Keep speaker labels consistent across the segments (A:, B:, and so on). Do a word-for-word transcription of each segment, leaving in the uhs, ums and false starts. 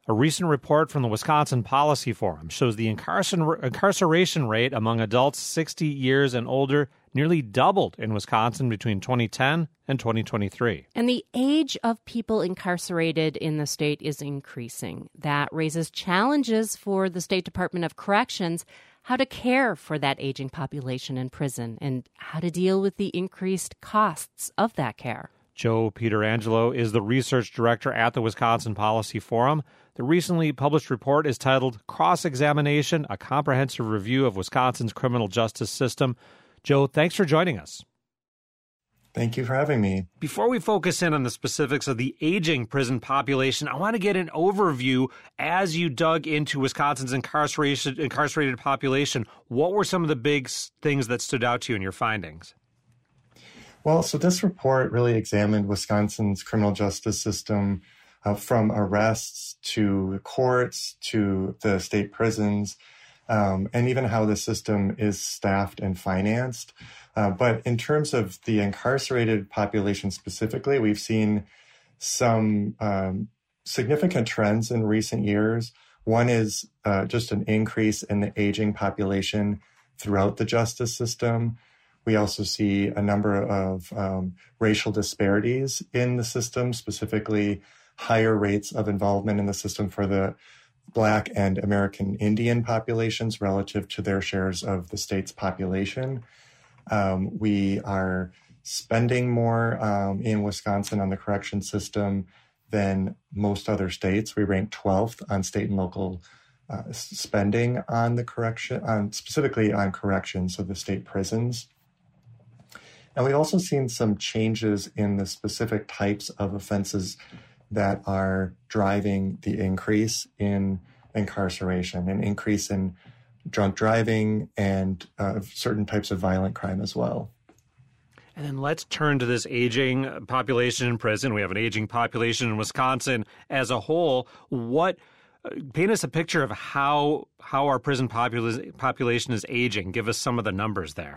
A: A recent report from the Wisconsin Policy Forum shows the incarcer- incarceration rate among adults sixty years and older nearly doubled in Wisconsin between twenty ten and twenty twenty-three.
B: And the age of people incarcerated in the state is increasing. That raises challenges for the State Department of Corrections, how to care for that aging population in prison and how to deal with the increased costs of that care.
A: Joe Pietrangelo is the research director at the Wisconsin Policy Forum. The recently published report is titled Cross-Examination, a Comprehensive Review of Wisconsin's Criminal Justice System. Joe, thanks for joining us.
C: Thank you for having me.
A: Before we focus in on the specifics of the aging prison population, I want to get an overview as you dug into Wisconsin's incarceration, incarcerated population. What were some of the big things that stood out to you in your findings?
C: Well, so this report really examined Wisconsin's criminal justice system uh, from arrests to courts to the state prisons, um, and even how the system is staffed and financed. Uh, but in terms of the incarcerated population specifically, we've seen some um, significant trends in recent years. One is uh, just an increase in the aging population throughout the justice system. We also see a number of um, racial disparities in the system, specifically higher rates of involvement in the system for the Black and American Indian populations relative to their shares of the state's population. Um, we are spending more um, in Wisconsin on the correction system than most other states. We rank twelfth on state and local uh, spending on the correction, on specifically on corrections, so the state prisons. And we've also seen some changes in the specific types of offenses that are driving the increase in incarceration, an increase in drunk driving and uh, certain types of violent crime as well.
A: And then let's turn to this aging population in prison. We have an aging population in Wisconsin as a whole. What uh, paint us a picture of how how our prison popula- population is aging. Give us some of the numbers there.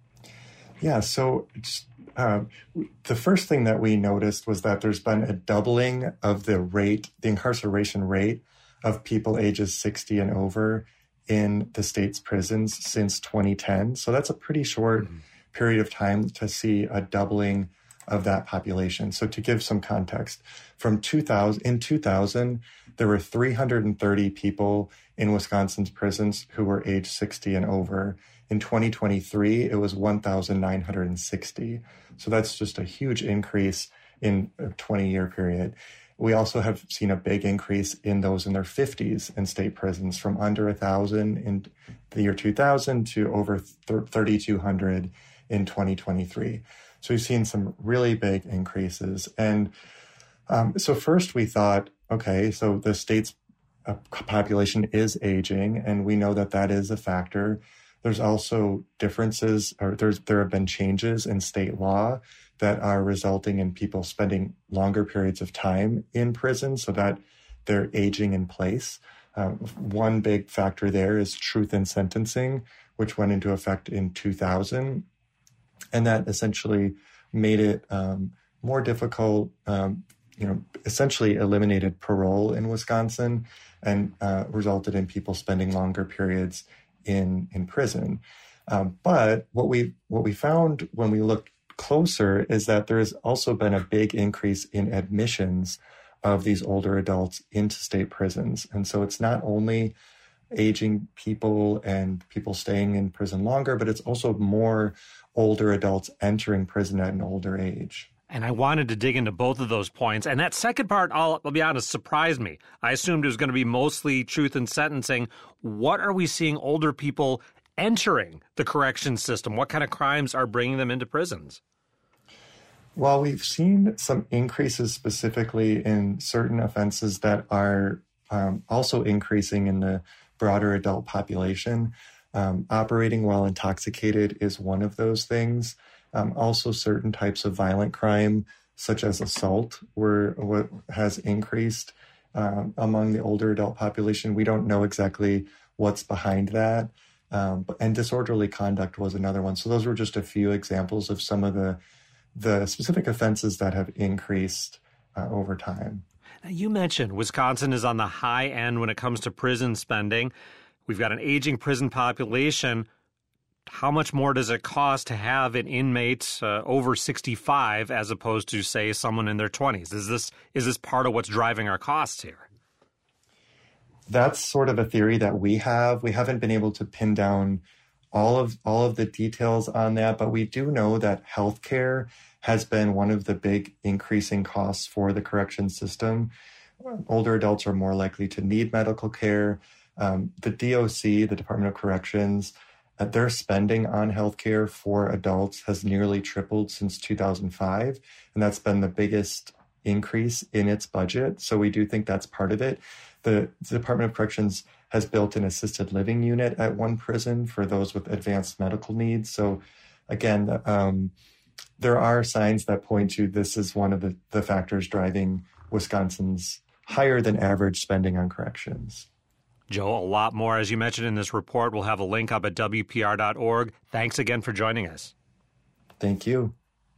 C: Yeah, so uh, the first thing that we noticed was that there's been a doubling of the rate, the incarceration rate of people ages sixty and over in the state's prisons since twenty ten. So that's a pretty short mm-hmm. period of time to see a doubling of that population. So to give some context, from two thousand, in two thousand, there were three hundred thirty people in Wisconsin's prisons who were age sixty and over. In twenty twenty-three, it was one thousand nine hundred sixty. So that's just a huge increase in a twenty-year period. We also have seen a big increase in those in their fifties in state prisons, from under one thousand in the year two thousand to over thirty-two hundred in twenty twenty-three. So we've seen some really big increases. And um, so first we thought, okay, so the state's uh, population is aging, and we know that that is a factor. There's also differences, or there's there have been changes in state law that are resulting in people spending longer periods of time in prison so that they're aging in place. Uh, one big factor there is truth in sentencing, which went into effect in two thousand. And that essentially made it um, more difficult, um, you know, essentially eliminated parole in Wisconsin and uh, resulted in people spending longer periods in in prison. Um, but what we what we found when we looked closer is that there has also been a big increase in admissions of these older adults into state prisons. And so it's not only aging people and people staying in prison longer, but it's also more older adults entering prison at an older age.
A: And I wanted to dig into both of those points. And that second part, I'll, I'll be honest, surprised me. I assumed it was going to be mostly truth in sentencing. What are we seeing older people entering the corrections system? What kind of crimes are bringing them into prisons?
C: Well, we've seen some increases specifically in certain offenses that are um, also increasing in the broader adult population. Um, operating while intoxicated is one of those things. Um, also, certain types of violent crime, such as assault, were what has increased um, among the older adult population. We don't know exactly what's behind that. Um, and disorderly conduct was another one. So those were just a few examples of some of the the specific offenses that have increased uh, over time.
A: Now, you mentioned Wisconsin is on the high end when it comes to prison spending. We've got an aging prison population. How much more does it cost to have an inmate uh, over sixty-five as opposed to, say, someone in their twenties? Is this is this part of what's driving our costs here?
C: That's sort of a theory that we have. We haven't been able to pin down all of all of the details on that, but we do know that healthcare has been one of the big increasing costs for the correction system. Older adults are more likely to need medical care. Um, the D O C, the Department of Corrections, uh, their spending on healthcare for adults has nearly tripled since two thousand five, and that's been the biggest increase in its budget. So we do think that's part of it. The, the Department of Corrections has built an assisted living unit at one prison for those with advanced medical needs. So again, um, there are signs that point to this is one of the, the factors driving Wisconsin's higher than average spending on corrections.
A: Joe, a lot more, as you mentioned in this report. We'll have a link up at W P R dot org. Thanks again for joining us.
C: Thank you.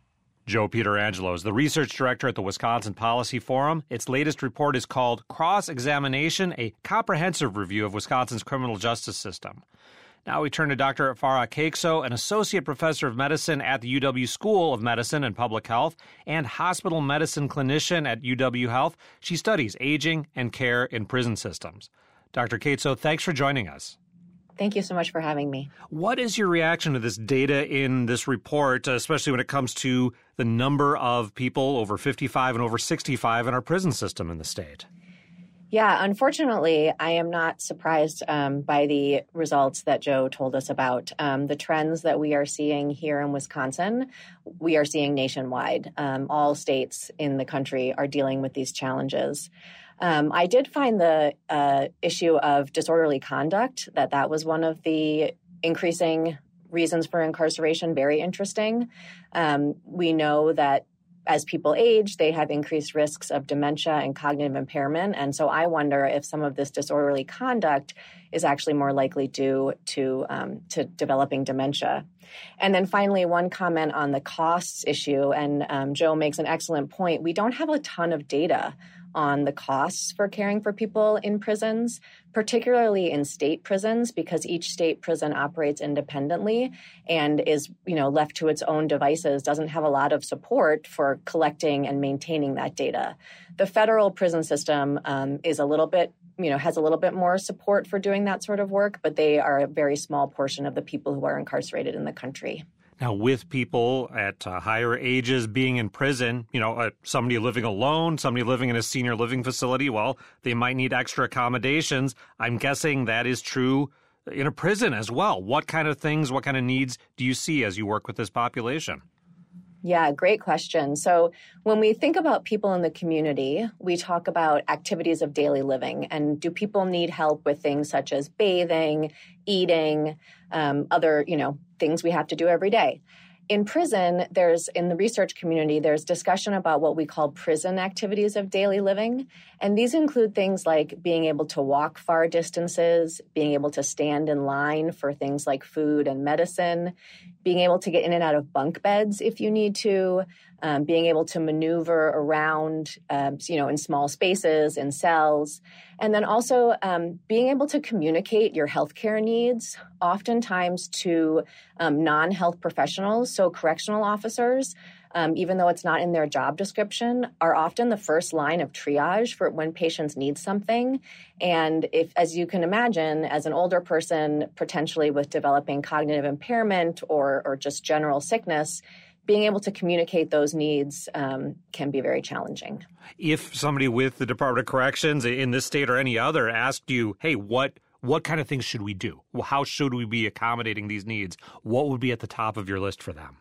A: Joe Pietrangelo is the research director at the Wisconsin Policy Forum. Its latest report is called Cross-Examination, a comprehensive review of Wisconsin's criminal justice system. Now we turn to Doctor Farah Kaikso, an associate professor of medicine at the U W School of Medicine and Public Health and hospital medicine clinician at U W Health. She studies aging and care in prison systems. Doctor Kaikso, thanks for joining us.
D: Thank you so much for having me.
A: What is your reaction to this data in this report, especially when it comes to the number of people over fifty-five and over sixty-five in our prison system in the state?
D: Yeah, unfortunately, I am not surprised um, by the results that Joe told us about. Um, the trends that we are seeing here in Wisconsin, we are seeing nationwide. Um, all states in the country are dealing with these challenges. Um, I did find the uh, issue of disorderly conduct, that that was one of the increasing reasons for incarceration, very interesting. Um, we know that as people age, they have increased risks of dementia and cognitive impairment. And so I wonder if some of this disorderly conduct is actually more likely due to, um, to developing dementia. And then finally, one comment on the costs issue. And um, Joe makes an excellent point. We don't have a ton of data on the costs for caring for people in prisons, particularly in state prisons, because each state prison operates independently and is, you know, left to its own devices, doesn't have a lot of support for collecting and maintaining that data. The federal prison system um, is a little bit, you know, has a little bit more support for doing that sort of work, but they are a very small portion of the people who are incarcerated in the country.
A: Now, with people at uh, higher ages being in prison, you know, uh, somebody living alone, somebody living in a senior living facility, well, they might need extra accommodations. I'm guessing that is true in a prison as well. What kind of things, what kind of needs do you see as you work with this population?
D: Yeah, great question. So when we think about people in the community, we talk about activities of daily living. And do people need help with things such as bathing, eating, um, other, you know, things we have to do every day? In prison, there's, in the research community, there's discussion about what we call prison activities of daily living. And these include things like being able to walk far distances, being able to stand in line for things like food and medicine, being able to get in and out of bunk beds if you need to, um, being able to maneuver around, um, you know, in small spaces, in cells, and then also um, being able to communicate your healthcare needs, oftentimes to um, non-health professionals, so correctional officers, um, even though it's not in their job description, are often the first line of triage for when patients need something. And if, as you can imagine, as an older person, potentially with developing cognitive impairment or, or just general sickness, being able to communicate those needs um, can be very challenging.
A: If somebody with the Department of Corrections in this state or any other asked you, hey, what what kind of things should we do? How should we be accommodating these needs? What would be at the top of your list for them?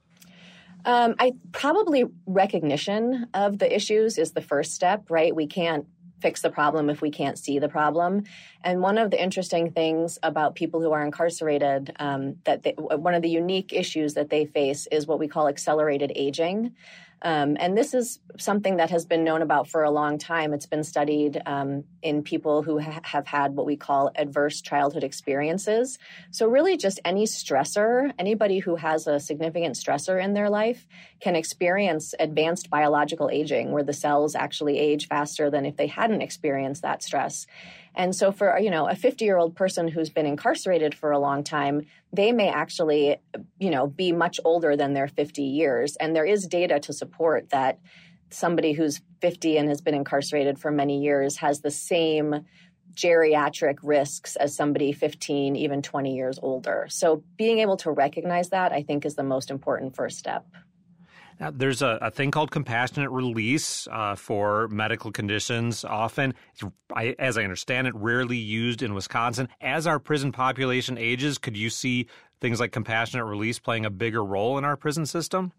D: Um, I probably recognition of the issues is the first step, right? We can't fix the problem if we can't see the problem. And one of the interesting things about people who are incarcerated, um, that they, one of the unique issues that they face is what we call accelerated aging. Um, and this is something that has been known about for a long time. It's been studied um, in people who ha- have had what we call adverse childhood experiences. So really just any stressor, anybody who has a significant stressor in their life can experience advanced biological aging, where the cells actually age faster than if they hadn't experienced that stress. And so for, you know, a fifty-year-old person who's been incarcerated for a long time, they may actually, you know, be much older than their fifty years. And there is data to support that somebody who's fifty and has been incarcerated for many years has the same geriatric risks as somebody fifteen, even twenty years older. So being able to recognize that, I think, is the most important first step.
A: Now, there's a, a thing called compassionate release uh, for medical conditions. Often, I, as I understand it, rarely used in Wisconsin. As our prison population ages, could you see things like compassionate release playing a bigger role in our prison system?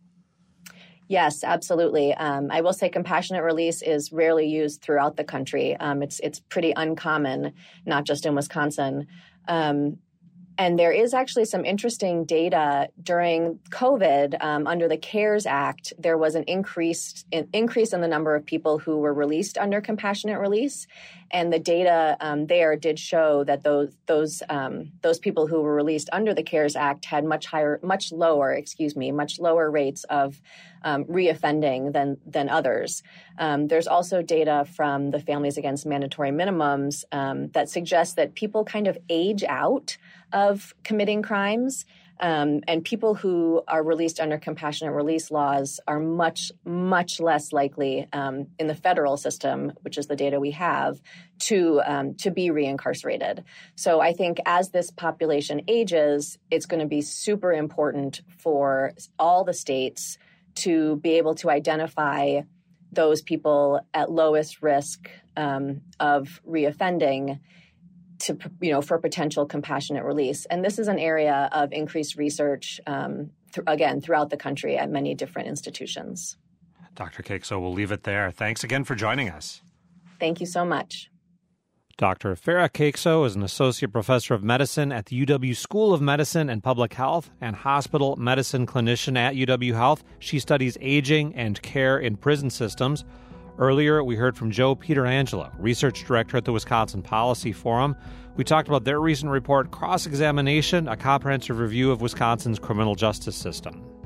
D: Yes, absolutely. Um, I will say compassionate release is rarely used throughout the country. Um, it's it's pretty uncommon, not just in Wisconsin. Um, And there is actually some interesting data during COVID. Um, under the CARES Act, there was an increased an increase in the number of people who were released under compassionate release, and the data um, there did show that those those um, those people who were released under the CARES Act had much higher, much lower, excuse me, much lower rates of um, reoffending than than others. Um, there's also data from the Families Against Mandatory Minimums um, that suggests that people kind of age out of committing crimes, um, and people who are released under compassionate release laws are much, much less likely um, in the federal system, which is the data we have, to um, to be reincarcerated. So I think as this population ages, it's going to be super important for all the states to be able to identify those people at lowest risk um, of reoffending, to, you know, for potential compassionate release. And this is an area of increased research, um, th- again, throughout the country at many different institutions.
A: Doctor Cakeso, we'll leave it there. Thanks again for joining us.
D: Thank you so much.
A: Doctor Farah Cakeso is an associate professor of medicine at the U W School of Medicine and Public Health and hospital medicine clinician at U W Health. She studies aging and care in prison systems. Earlier, we heard from Joe Pietrangelo, research director at the Wisconsin Policy Forum. We talked about their recent report, Cross-Examination, a comprehensive review of Wisconsin's criminal justice system.